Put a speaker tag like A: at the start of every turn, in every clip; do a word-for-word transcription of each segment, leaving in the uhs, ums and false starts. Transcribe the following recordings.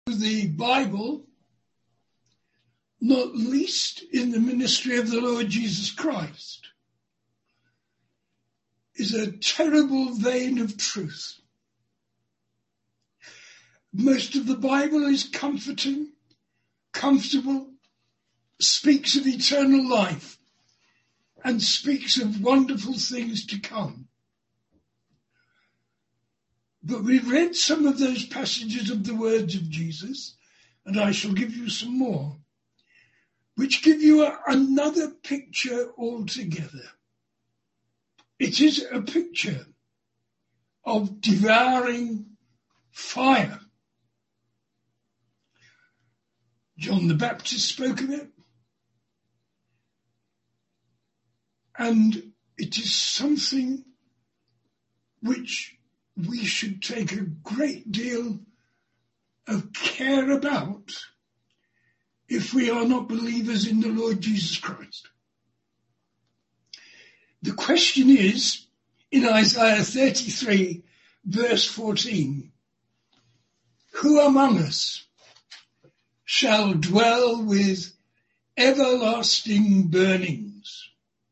A: the Bible, not least in the ministry of the Lord Jesus Christ, is a terrible vein of truth. Most of the Bible is comforting, comfortable, speaks of eternal life, and speaks of wonderful things to come. But we read some of those passages of the words of Jesus, and I shall give you some more, which give you a, another picture altogether. It is a picture of devouring fire. John the Baptist spoke of it, and it is something which we should take a great deal of care about if we are not believers in the Lord Jesus Christ. The question is, in Isaiah thirty-three, verse fourteen, who among us shall dwell with everlasting burnings?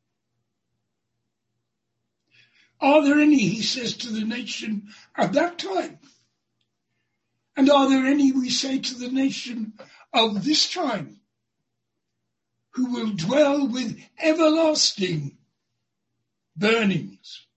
A: Are there any, he says to the nation at that time? And are there any, we say to the nation of this time, who will dwell with everlasting burnings?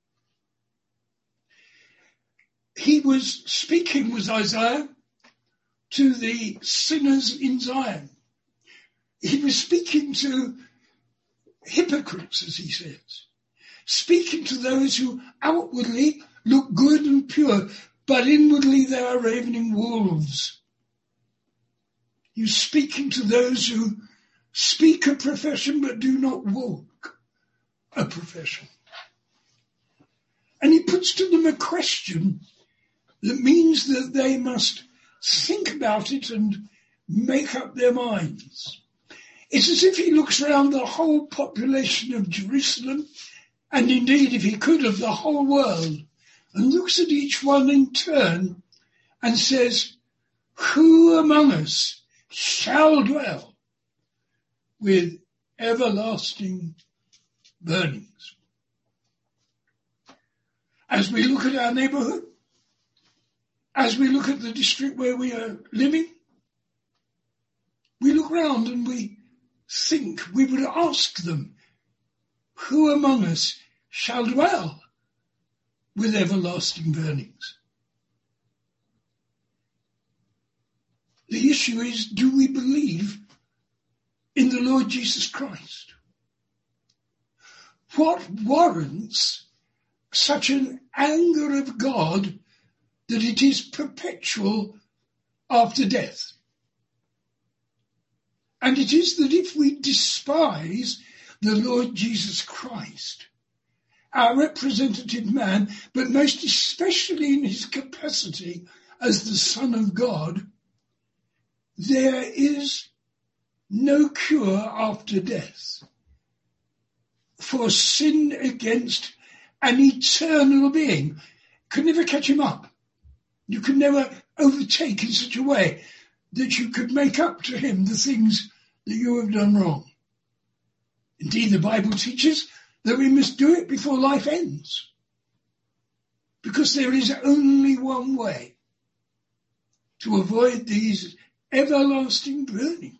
A: He was speaking, was Isaiah, to the sinners in Zion. He was speaking to hypocrites, as he says. Speaking to those who outwardly look good and pure, but inwardly they are ravening wolves. He's speaking to those who speak a profession but do not walk a profession. And he puts to them a question that means that they must think about it and make up their minds. It's as if he looks around the whole population of Jerusalem, and indeed, if he could, of the whole world, and looks at each one in turn and says, who among us shall dwell with everlasting burnings? As we look at our neighborhood, as we look at the district where we are living, we look round and we think, we would ask them, who among us shall dwell with everlasting burnings? The issue is, do we believe in the Lord Jesus Christ? What warrants such an anger of God that it is perpetual after death? And it is that if we despise the Lord Jesus Christ, our representative man, but most especially in his capacity as the Son of God, there is no cure after death for sin against an eternal being. Could never catch him up. You could never overtake in such a way that you could make up to him the things that you have done wrong. Indeed, the Bible teaches that we must do it before life ends, because there is only one way to avoid these everlasting burnings,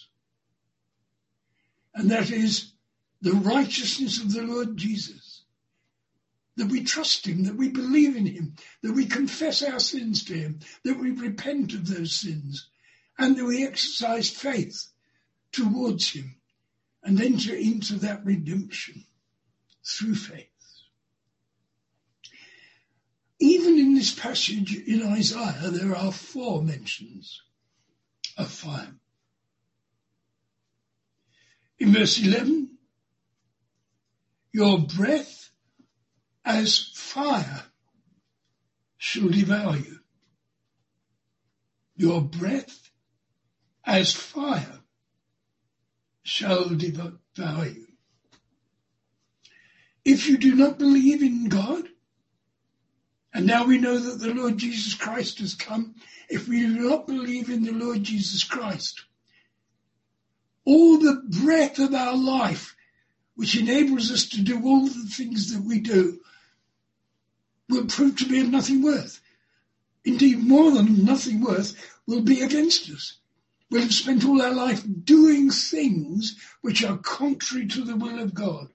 A: and that is the righteousness of the Lord Jesus, that we trust him, that we believe in him, that we confess our sins to him, that we repent of those sins, and that we exercise faith towards him and enter into that redemption through faith. Even in this passage in Isaiah, there are four mentions of fire. In verse eleven, your breath as fire shall devour you. Your breath as fire shall devour you. If you do not believe in God, And now we know that the Lord Jesus Christ has come. If we do not believe in the Lord Jesus Christ, all the breath of our life, which enables us to do all the things that we do, will prove to be of nothing worth. Indeed, more than nothing worth, will be against us. We'll have spent all our life doing things which are contrary to the will of God.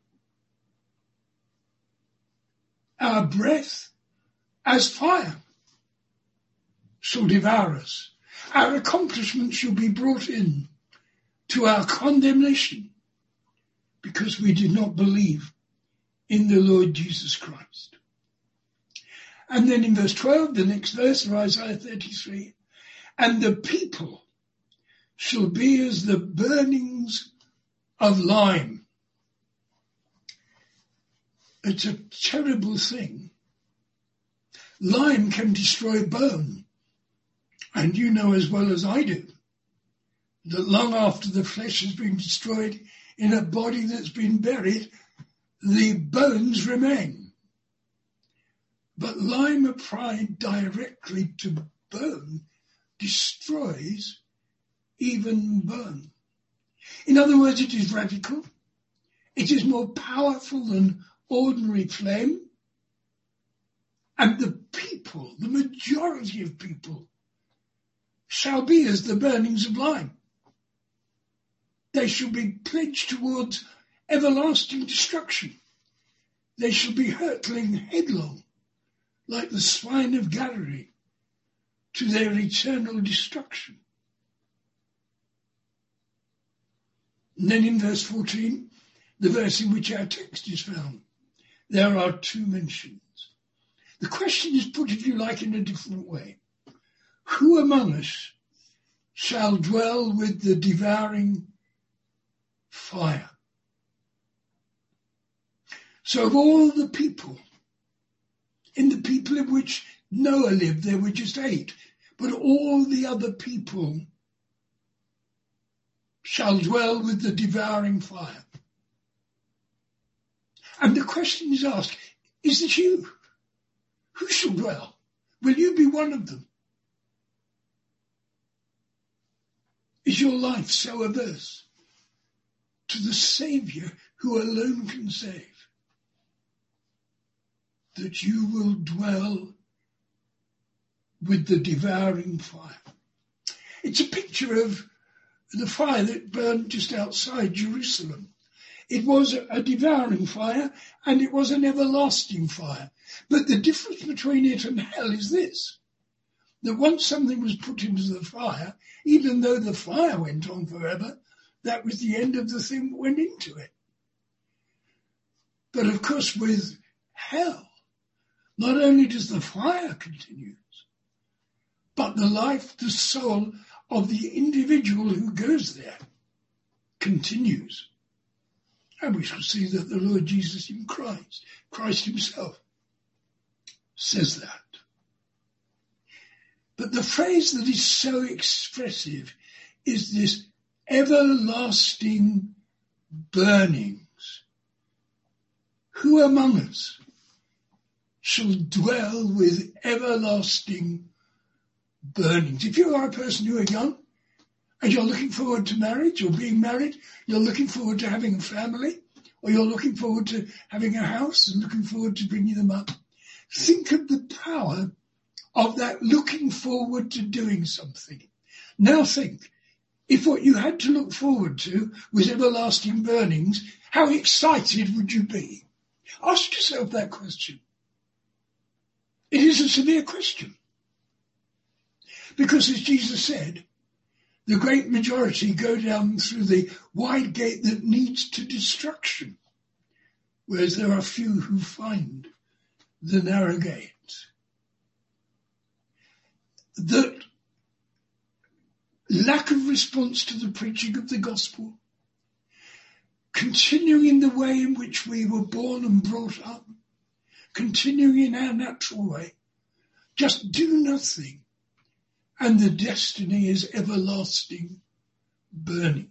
A: Our breath, as fire, shall devour us. Our accomplishments shall be brought in to our condemnation because we did not believe in the Lord Jesus Christ. And then in verse twelve, the next verse of Isaiah thirty-three, and the people shall be as the burnings of lime. It's a terrible thing. Lime can destroy bone. And you know as well as I do that long after the flesh has been destroyed in a body that's been buried, the bones remain. But lime applied directly to bone destroys even bone. In other words, it is radical. It is more powerful than ordinary flame. And the people, the majority of people, shall be as the burnings of lime. They shall be pledged towards everlasting destruction. They shall be hurtling headlong, like the swine of Galilee, to their eternal destruction. And then in verse fourteen, the verse in which our text is found, there are two mentions. The question is put, if you like, in a different way. Who among us shall dwell with the devouring fire? So of all the people, in the people in which Noah lived, there were just eight, but all the other people shall dwell with the devouring fire. And the question is asked, is it you? Who shall dwell? Will you be one of them? Is your life so averse to the Saviour who alone can save that you will dwell with the devouring fire? It's a picture of the fire that burned just outside Jerusalem. It was a devouring fire and it was an everlasting fire. But the difference between it and hell is this, that once something was put into the fire, even though the fire went on forever, that was the end of the thing that went into it. But of course with hell, not only does the fire continue, but the life, the soul of the individual who goes there continues. And we shall see that the Lord Jesus in Christ, Christ himself, says that. But the phrase that is so expressive is this everlasting burnings. Who among us shall dwell with everlasting burnings? If you are a person who are young and you're looking forward to marriage or being married, you're looking forward to having a family, or you're looking forward to having a house and looking forward to bringing them up, think of the power of that looking forward to doing something. Now think, if what you had to look forward to was everlasting burnings, how excited would you be? Ask yourself that question. It is a severe question. Because as Jesus said, the great majority go down through the wide gate that leads to destruction, whereas there are few who find the narrow gate. That lack of response to the preaching of the gospel, continuing in the way in which we were born and brought up, continuing in our natural way, just do nothing, and the destiny is everlasting burnings.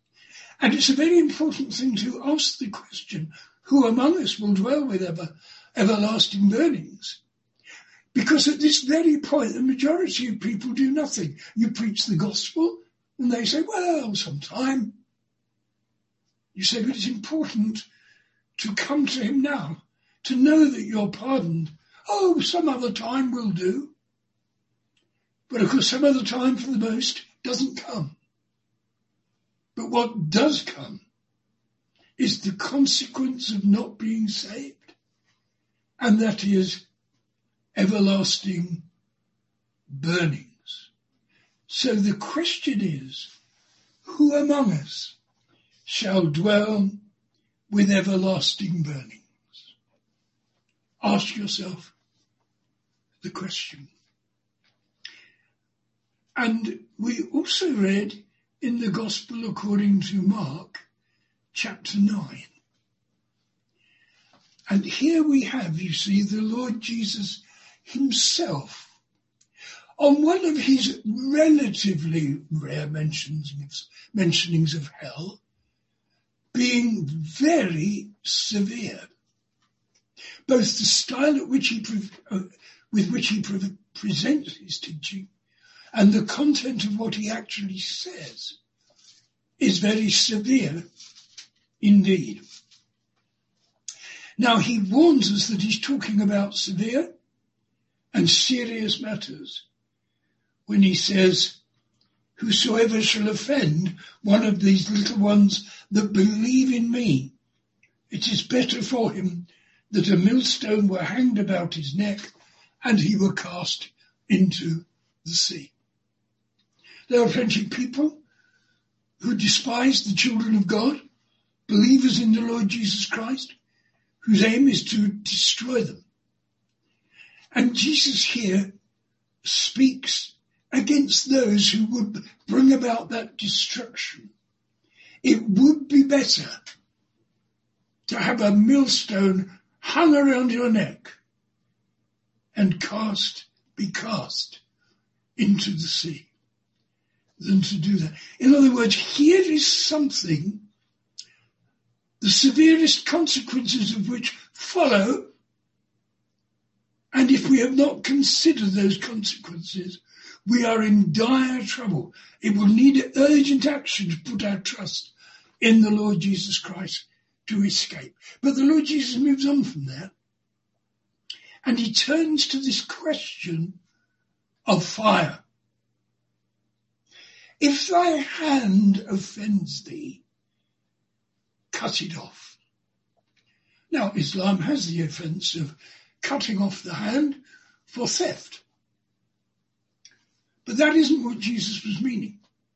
A: And it's a very important thing to ask the question, who among us will dwell with everlasting burnings. Because at this very point, the majority of people do nothing. You preach the gospel and they say, well, sometime. You say, but it's important to come to him now, to know that you're pardoned. Oh, some other time will do. But of course, some other time for the most doesn't come. But what does come is the consequence of not being saved, and that is everlasting burnings. So the question is, who among us shall dwell with everlasting burnings? Ask yourself the question. And we also read in the Gospel according to Mark, chapter nine. And here we have, you see, the Lord Jesus himself, on one of his relatively rare mentionings, mentionings of hell, being very severe. Both the style at which he pre- uh, with which he pre- presents his teaching and the content of what he actually says is very severe indeed. Now, he warns us that he's talking about severe and serious matters when he says, whosoever shall offend one of these little ones that believe in me, it is better for him that a millstone were hanged about his neck and he were cast into the sea. There are plenty of people who despise the children of God, believers in the Lord Jesus Christ, whose aim is to destroy them. And Jesus here speaks against those who would bring about that destruction. It would be better to have a millstone hung around your neck and cast, be cast into the sea than to do that. In other words, here is something, the severest consequences of which follow, and if we have not considered those consequences, we are in dire trouble. It will need urgent action to put our trust in the Lord Jesus Christ to escape. But the Lord Jesus moves on from there, and he turns to this question of fire. If thy hand offends thee, cut it off. Now, Islam has the offence of cutting off the hand for theft. But that isn't what Jesus was meaning.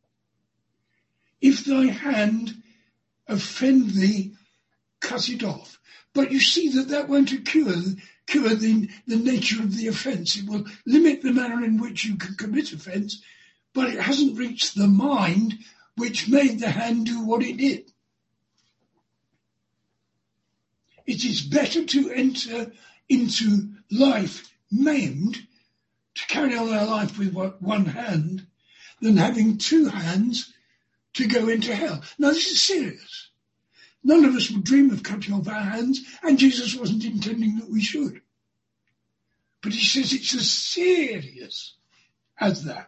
A: If thy hand offend thee, cut it off. But you see that that won't cure, cure the, the nature of the offence. It will limit the manner in which you can commit offence, but it hasn't reached the mind which made the hand do what it did. It is better to enter into life maimed, to carry on our life with one hand, than having two hands to go into hell. Now, this is serious. None of us would dream of cutting off our hands, and Jesus wasn't intending that we should. But he says it's as serious as that.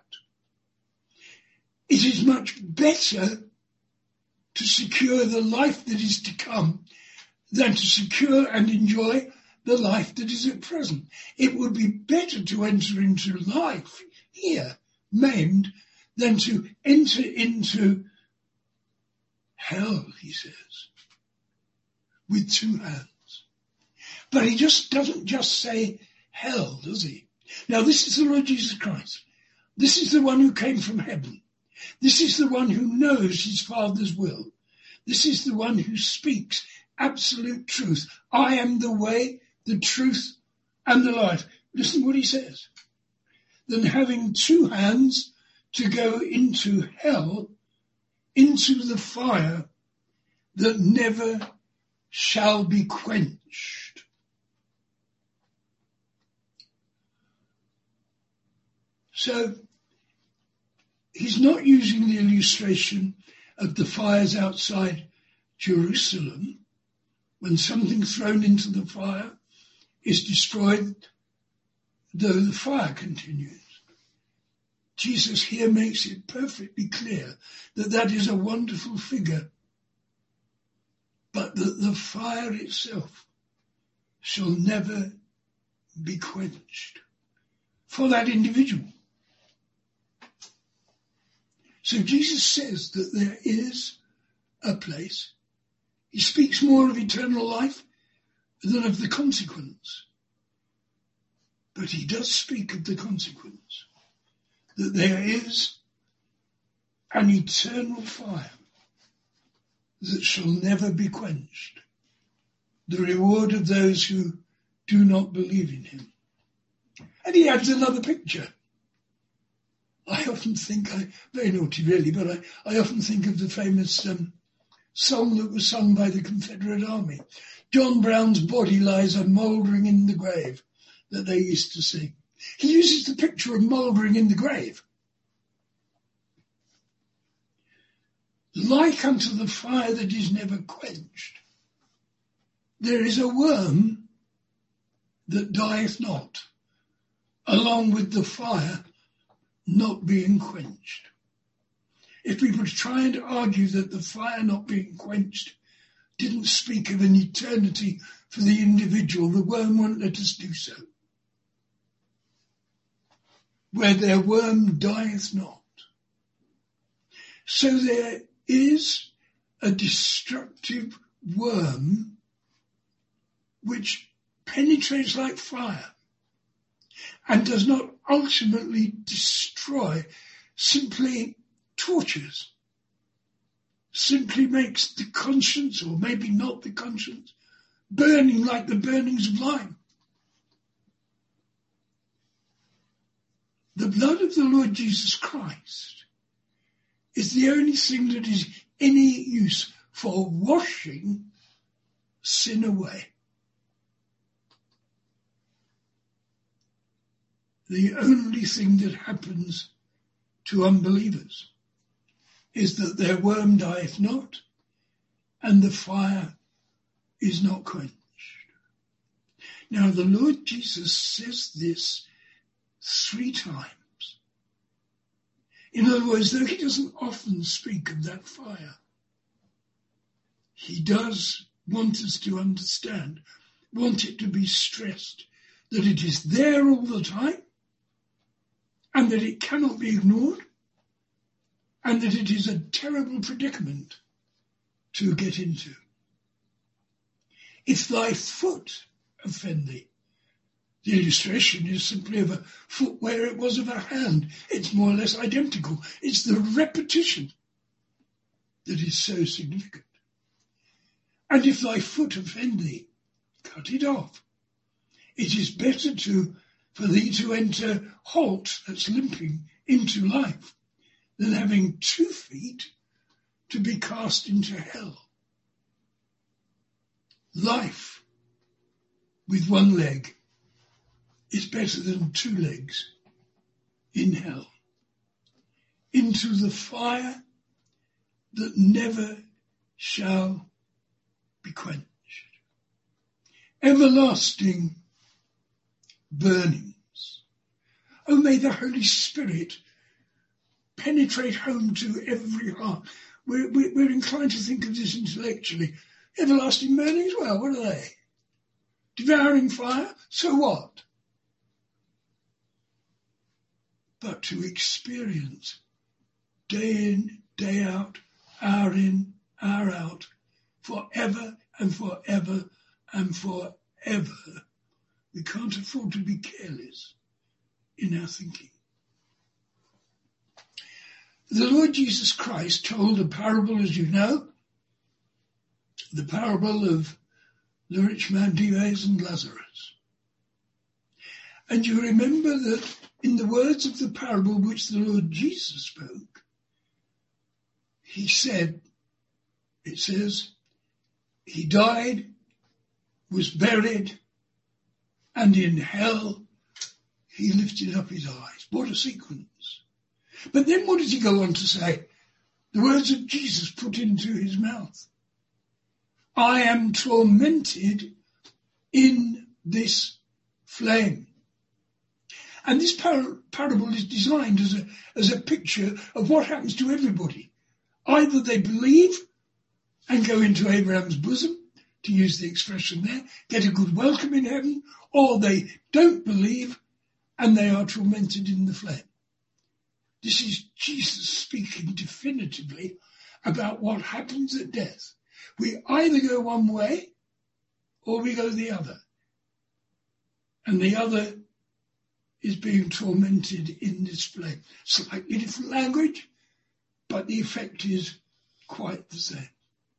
A: It is much better to secure the life that is to come than to secure and enjoy the life that is at present. It would be better to enter into life here, maimed, than to enter into hell, he says, with two hands. But he just doesn't just say hell, does he? Now, this is the Lord Jesus Christ. This is the one who came from heaven. This is the one who knows his Father's will. This is the one who speaks absolute truth. I am the way, the truth, and the life. Listen to what he says. Than having two hands to go into hell, into the fire that never shall be quenched. So, he's not using the illustration of the fires outside Jerusalem, when something thrown into the fire is destroyed, though the fire continues. Jesus here makes it perfectly clear that that is a wonderful figure, but that the fire itself shall never be quenched for that individual. So Jesus says that there is a place. He speaks more of eternal life than of the consequence. But he does speak of the consequence, that there is an eternal fire that shall never be quenched, the reward of those who do not believe in him. And he adds another picture. I often think, I very naughty really, but I, I often think of the famous um, song that was sung by the Confederate Army. John Brown's body lies a mouldering in the grave, that they used to sing. He uses the picture of mouldering in the grave. Like unto the fire that is never quenched, there is a worm that dieth not, along with the fire not being quenched. If we were to try and argue that the fire not being quenched didn't speak of an eternity for the individual, the worm won't let us do so. Where their worm dieth not. So there is a destructive worm which penetrates like fire and does not ultimately destroy, simply tortures, simply makes the conscience, or maybe not the conscience, burning like the burnings of lime. The blood of the Lord Jesus Christ is the only thing that is any use for washing sin away. The only thing that happens to unbelievers is that their worm dieth not and the fire is not quenched. Now the Lord Jesus says this three times. In other words, though he doesn't often speak of that fire, he does want us to understand, want it to be stressed, that it is there all the time, and that it cannot be ignored, and that it is a terrible predicament to get into. If thy foot offend thee, the illustration is simply of a foot where it was of a hand. It's more or less identical. It's the repetition that is so significant. And if thy foot offend thee, cut it off. It is better to for thee to enter halt, that's limping, into life, than having two feet to be cast into hell. Life with one leg is better than two legs in hell, into the fire that never shall be quenched. Everlasting burnings. Oh, may the Holy Spirit penetrate home to every heart. We're, we're, we're inclined to think of this intellectually. Everlasting burnings, well, what are they? Devouring fire, so what? But to experience day in, day out, hour in, hour out, forever and forever and forever, we can't afford to be careless in our thinking. The Lord Jesus Christ told a parable, as you know, the parable of the rich man Dives and Lazarus. And you remember that in the words of the parable which the Lord Jesus spoke, he said, it says, he died, was buried, and in hell he lifted up his eyes. What a sequence. But then what does he go on to say? The words of Jesus put into his mouth. I am tormented in this flame. And this par- parable is designed as a, as a picture of what happens to everybody. Either they believe and go into Abraham's bosom, to use the expression there, get a good welcome in heaven, or they don't believe and they are tormented in the flame. This is Jesus speaking definitively about what happens at death. We either go one way or we go the other. And the other is being tormented in this flame. Slightly different language, but the effect is quite the same.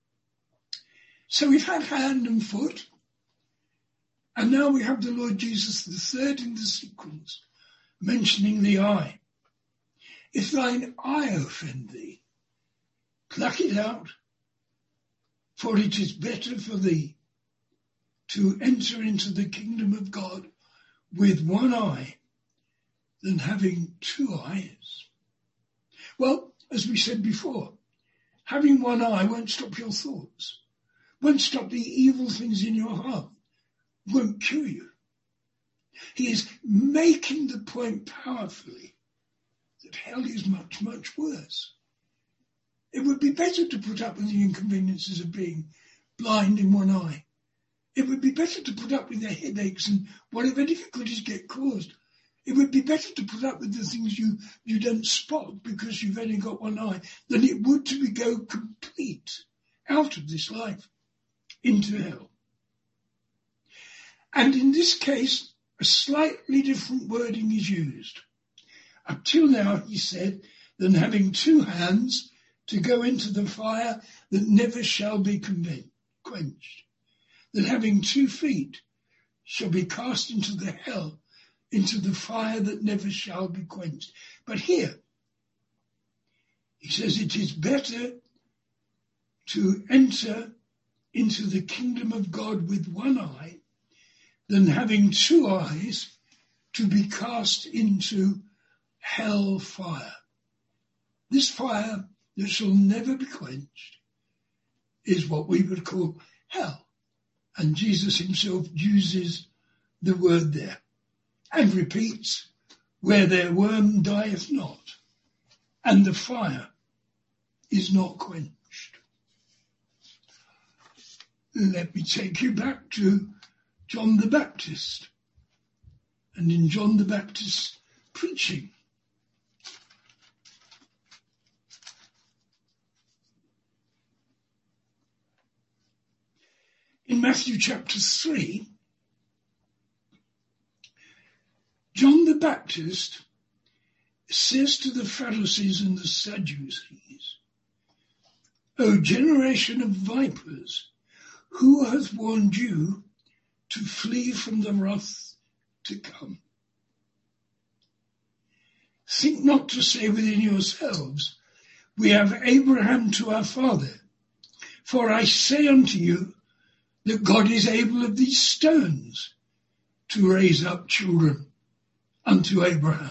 A: So we've had hand and foot, and now we have the Lord Jesus, the third in the sequence, mentioning the eye. If thine eye offend thee, pluck it out, for it is better for thee to enter into the kingdom of God with one eye than having two eyes. Well, as we said before, having one eye won't stop your thoughts, won't stop the evil things in your heart, won't cure you. He is making the point powerfully that hell is much, much worse. It would be better to put up with the inconveniences of being blind in one eye. It would be better to put up with the headaches and whatever difficulties get caused. It would be better to put up with the things you, you don't spot because you've only got one eye than it would to be go complete out of this life into hell. And in this case, a slightly different wording is used. Up till now, he said, than having two hands to go into the fire that never shall be quenched, than having two feet shall be cast into the hell, into the fire that never shall be quenched. But here, he says it is better to enter into the kingdom of God with one eye than having two eyes to be cast into hell fire. This fire that shall never be quenched is what we would call hell. And Jesus himself uses the word there and repeats, where their worm dieth not, and the fire is not quenched. Let me take you back to John the Baptist. And in John the Baptist's preaching, in Matthew chapter three, John the Baptist says to the Pharisees and the Sadducees, O generation of vipers, who hath warned you to flee from the wrath to come? Think not to say within yourselves, we have Abraham to our father. For I say unto you, that God is able of these stones to raise up children unto Abraham.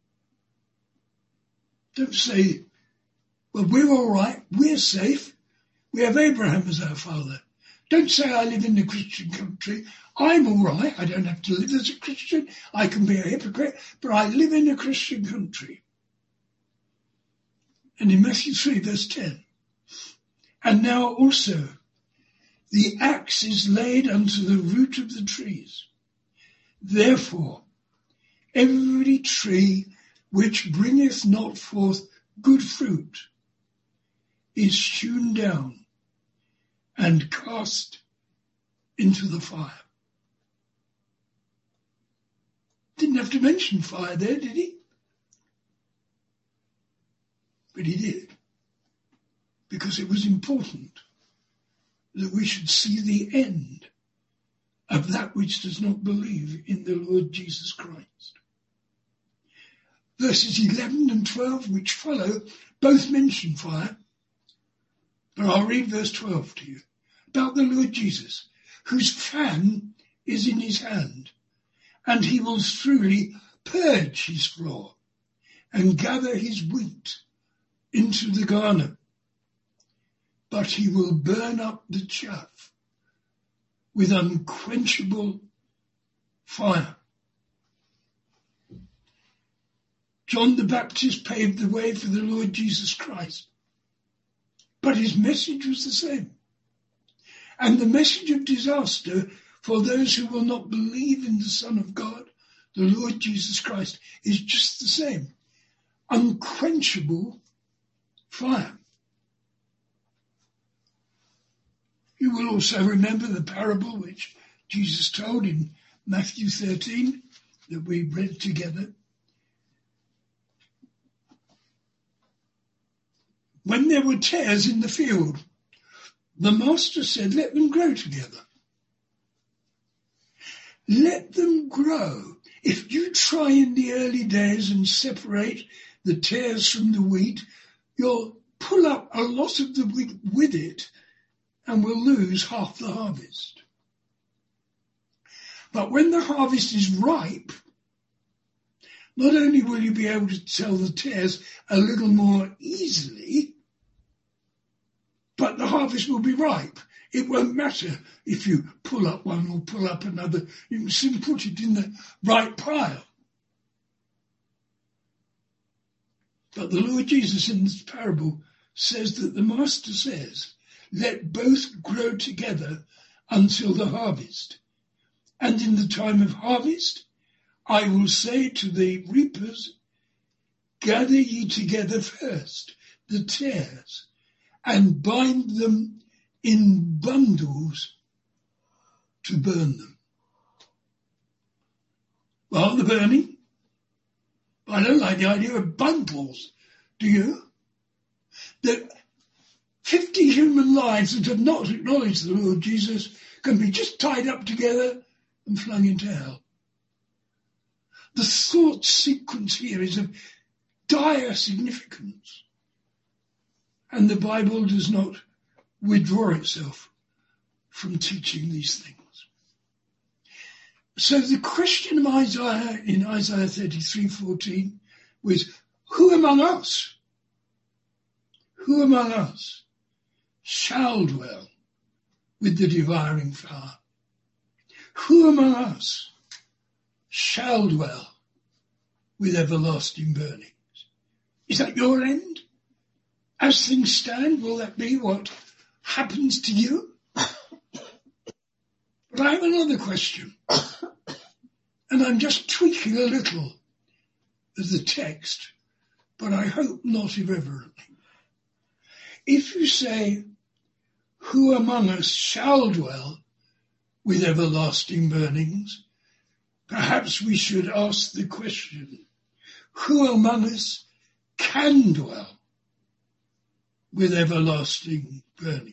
A: Don't say, well, we're all right, we're safe, we have Abraham as our father. Don't say I live in the Christian country, I'm all right, I don't have to live as a Christian, I can be a hypocrite, but I live in a Christian country. And in Matthew three verse ten, and now also the axe is laid unto the root of the trees. Therefore, every tree which bringeth not forth good fruit is hewn down and cast into the fire. Didn't have to mention fire there, did he? But he did, because it was important that we should see the end of that which does not believe in the Lord Jesus Christ. Verses eleven and twelve, which follow, both mention fire, but I'll read verse twelve to you, about the Lord Jesus, whose fan is in his hand, and he will truly purge his floor and gather his wheat into the garner, but he will burn up the chaff with unquenchable fire. John the Baptist paved the way for the Lord Jesus Christ. But his message was the same. And the message of disaster for those who will not believe in the Son of God, the Lord Jesus Christ, is just the same. Unquenchable fire. You will also remember the parable which Jesus told in Matthew thirteen that we read together. When there were tares in the field, the master said, let them grow together. Let them grow. If you try in the early days and separate the tares from the wheat, you'll pull up a lot of the wheat with it and will lose half the harvest. But when the harvest is ripe, not only will you be able to tell the tares a little more easily, but the harvest will be ripe. It won't matter if you pull up one or pull up another. You can simply put it in the right pile. But the Lord Jesus in this parable says that the master says, let both grow together until the harvest. And in the time of harvest, I will say to the reapers, gather ye together first the tares, and bind them in bundles to burn them. Well, the burning, I don't like the idea of bundles, do you? That fifty human lives that have not acknowledged the Lord Jesus can be just tied up together and flung into hell. The thought sequence here is of dire significance. And the Bible does not withdraw itself from teaching these things. So the question of Isaiah in Isaiah thirty-three fourteen was, who among us, who among us shall dwell with the devouring fire? Who among us shall dwell with everlasting burnings? Is that your end? As things stand, will that be what happens to you? But I have another question, and I'm just tweaking a little of the text, but I hope not irreverently. If you say, who among us shall dwell with everlasting burnings, perhaps we should ask the question, who among us can dwell with everlasting burnings?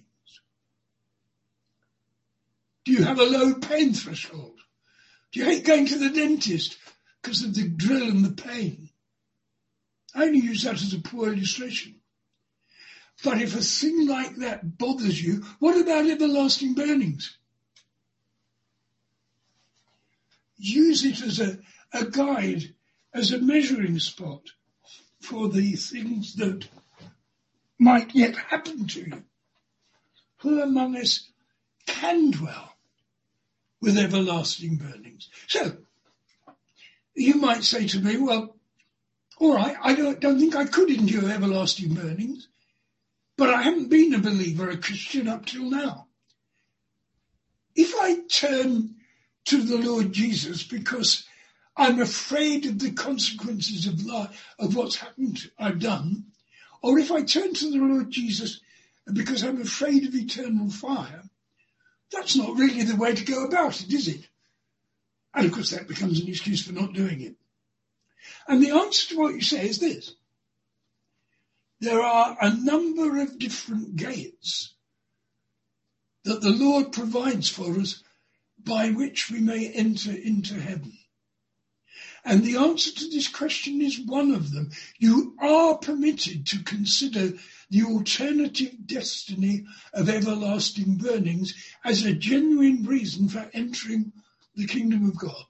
A: Do you have a low pain threshold? Do you hate going to the dentist because of the drill and the pain? I only use that as a poor illustration. But if a thing like that bothers you, what about everlasting burnings? Use it as a, a guide, as a measuring spot for the things that might yet happen to you. Who among us can dwell with everlasting burnings? So, you might say to me, well, all right, I don't, don't think I could endure everlasting burnings, but I haven't been a believer, a Christian up till now. If I turn to the Lord Jesus because I'm afraid of the consequences of life, of what's happened, I've done, or if I turn to the Lord Jesus because I'm afraid of eternal fire, that's not really the way to go about it, is it? And of course that becomes an excuse for not doing it. And the answer to what you say is this. There are a number of different gates that the Lord provides for us by which we may enter into heaven. And the answer to this question is one of them. You are permitted to consider the alternative destiny of everlasting burnings as a genuine reason for entering the kingdom of God.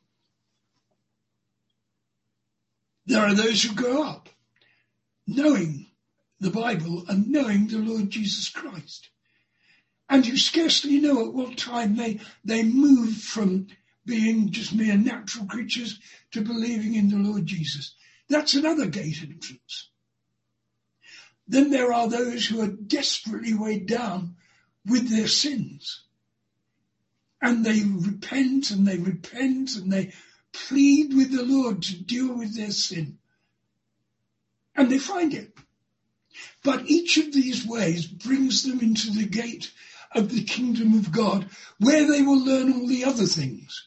A: There are those who grow up knowing the Bible and knowing the Lord Jesus Christ. And you scarcely know at what time they, they move from being just mere natural creatures to believing in the Lord Jesus. That's another gate entrance. Then there are those who are desperately weighed down with their sins. And they repent and they repent and they plead with the Lord to deal with their sin. And they find it. But each of these ways brings them into the gate of the kingdom of God, where they will learn all the other things.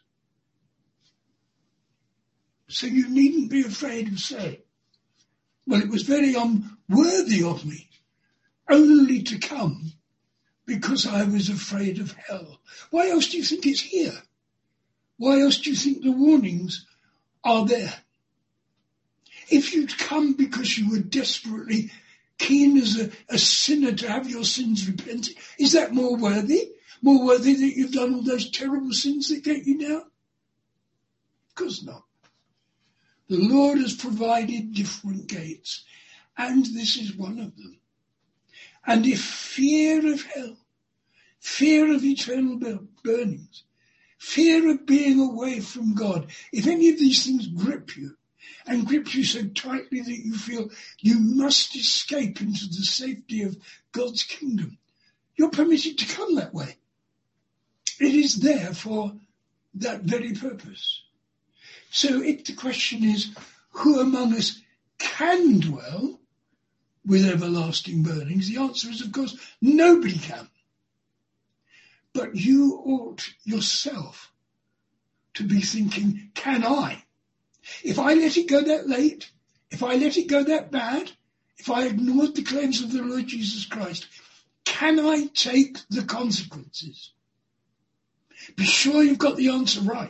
A: So you needn't be afraid of saying, well, it was very unworthy of me only to come because I was afraid of hell. Why else do you think it's here? Why else do you think the warnings are there? If you'd come because you were desperately keen as a, a sinner to have your sins repented, is that more worthy? More worthy that you've done all those terrible sins that get you down? Of course not. The Lord has provided different gates, and this is one of them. And if fear of hell, fear of eternal burnings, fear of being away from God, if any of these things grip you, and grip you so tightly that you feel you must escape into the safety of God's kingdom, you're permitted to come that way. It is there for that very purpose. So if the question is, who among us can dwell with everlasting burnings? The answer is, of course, nobody can. But you ought yourself to be thinking, can I? If I let it go that late, if I let it go that bad, if I ignored the claims of the Lord Jesus Christ, can I take the consequences? Be sure you've got the answer right.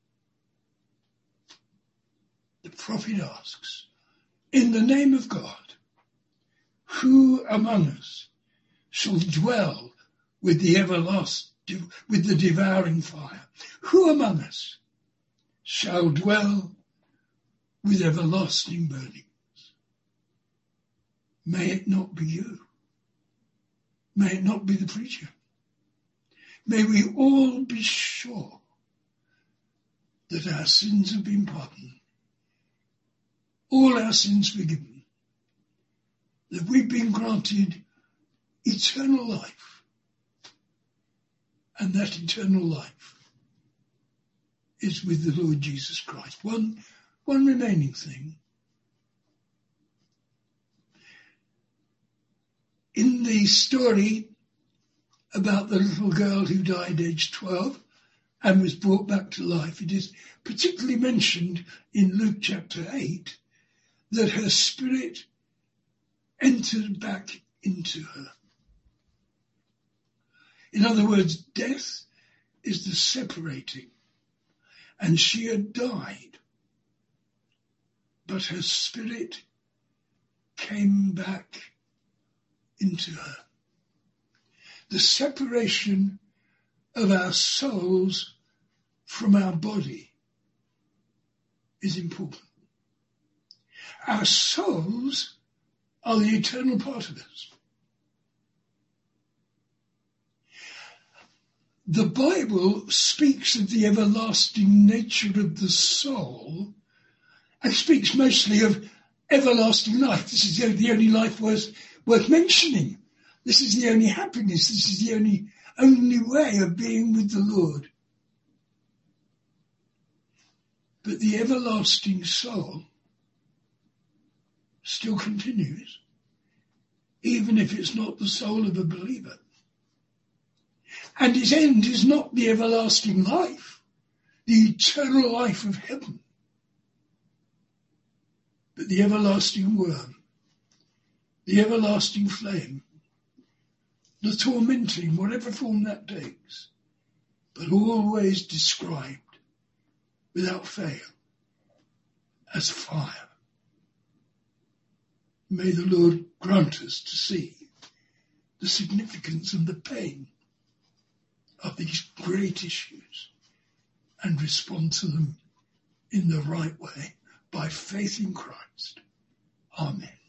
A: The prophet asks, in the name of God, who among us shall dwell with the everlasting, with the devouring fire? Who among us shall dwell with everlasting burnings? May it not be you. May it not be the preacher. May we all be sure that our sins have been pardoned, all our sins forgiven, that we've been granted eternal life, and that eternal life is with the Lord Jesus Christ. One, one remaining thing. In the story about the little girl who died aged twelve and was brought back to life, it is particularly mentioned in Luke chapter eight that her spirit entered back into her. In other words, death is the separating, and she had died, but her spirit came back into her. The separation of our souls from our body is important. Our souls are the eternal part of us. The Bible speaks of the everlasting nature of the soul and speaks mostly of everlasting life. This is the, the only life worth, worth mentioning. This is the only happiness. This is the only, only way of being with the Lord. But the everlasting soul still continues, even if it's not the soul of a believer. And its end is not the everlasting life, the eternal life of heaven, but the everlasting worm, the everlasting flame, the tormenting, whatever form that takes, but always described without fail as fire. May the Lord grant us to see the significance and the pain of these great issues and respond to them in the right way by faith in Christ. Amen.